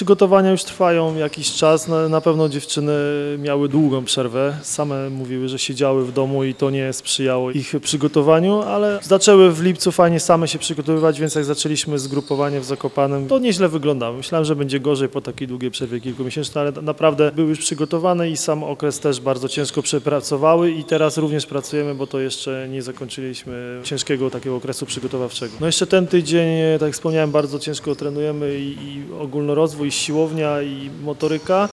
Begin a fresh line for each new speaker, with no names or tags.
przygotowania już trwają jakiś czas. Na pewno dziewczyny miały długą przerwę. Same mówiły, że siedziały w domu i to nie sprzyjało ich przygotowaniu, ale zaczęły w lipcu fajnie same się przygotowywać, więc jak zaczęliśmy zgrupowanie w Zakopanem, to nieźle wyglądało. Myślałem, że będzie gorzej po takiej długiej przerwie kilkumiesięcznej, ale naprawdę były już przygotowane i sam okres też bardzo ciężko przepracowały i teraz również pracujemy, bo to jeszcze nie zakończyliśmy ciężkiego takiego okresu przygotowawczego. No jeszcze ten tydzień, tak jak wspomniałem, bardzo ciężko trenujemy i ogólnorozwój, i siłownia, i motoryka.